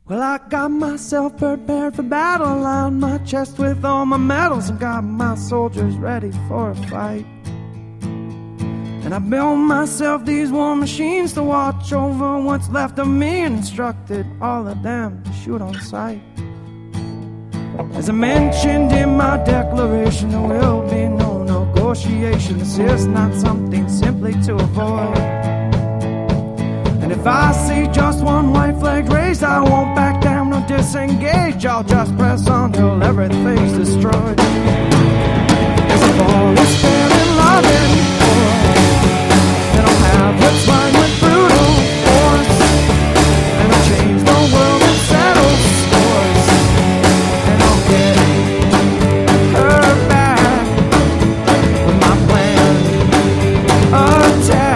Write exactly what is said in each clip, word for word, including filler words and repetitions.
Well, I got myself prepared for battle, lined my chest with all my medals, and got my soldiers ready for a fight. And I built myself these war machines to watch over what's left of me, and instructed all of them to shoot on sight. As I mentioned in my declaration, there will be no negotiation. This is not something simply to avoid. And if I see just one white flag raised, I won't back down or disengage. I'll just press on till everything's destroyed. There's a fall is fair and love anymore. They don't have what's mine with brutal force. And I'll change the world and settle scores. And I'll get her back with my plan. Attack.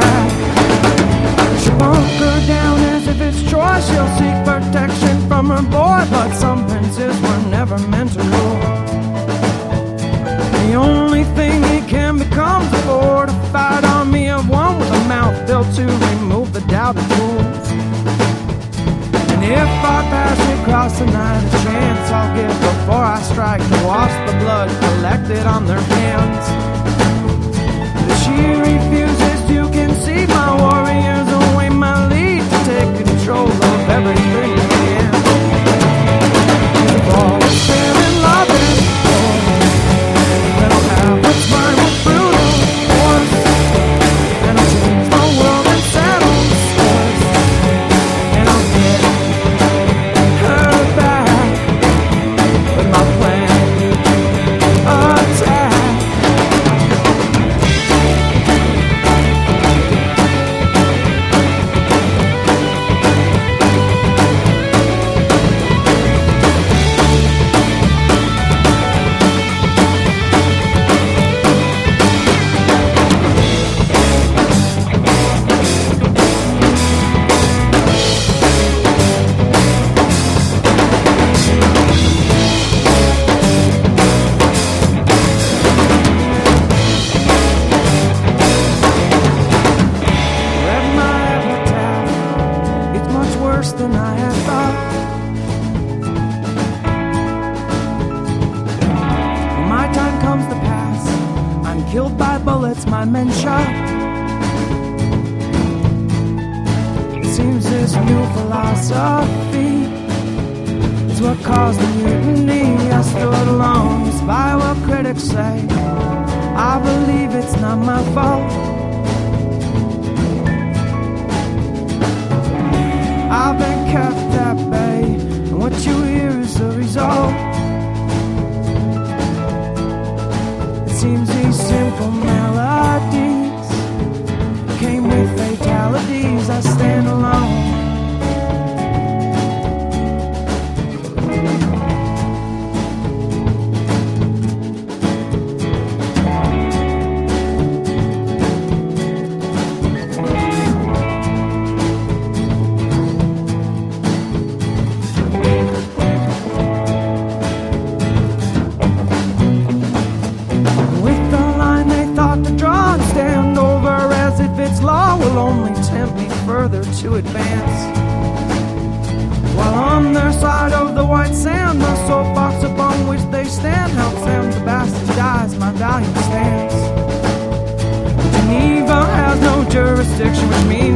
Bunker down as if it's Troy. She'll seek protection from her boy, but some princes were never meant to rule. The only thing he can become is a fortified army of one, with a mouth built to remove the doubting fools. And if I pass across the night, a chance I'll give before I strike, to wash the blood collected on their hands. But if she refuses to concede, my warriors away my lead to take control of everything again. The ball is fair and love is war. They don't have what's mine with brutal force. And I'll change the world and settle scores. And I'll get her back with my plan. Attack. Than I had thought. When my time comes to pass, I'm killed by bullets my men shot. It seems this new philosophy is what caused the mutiny. I stood alone, despite what critics say. I believe it's not my fault. I've been kept at bay, and what you hear is the result. It seems these simple melodies came with fatalities. I stand alone. Only tempt me further to advance. While on their side of the white sand, the soapbox upon which they stand helps them to bastardize my valiant stance. Geneva has no jurisdiction, which means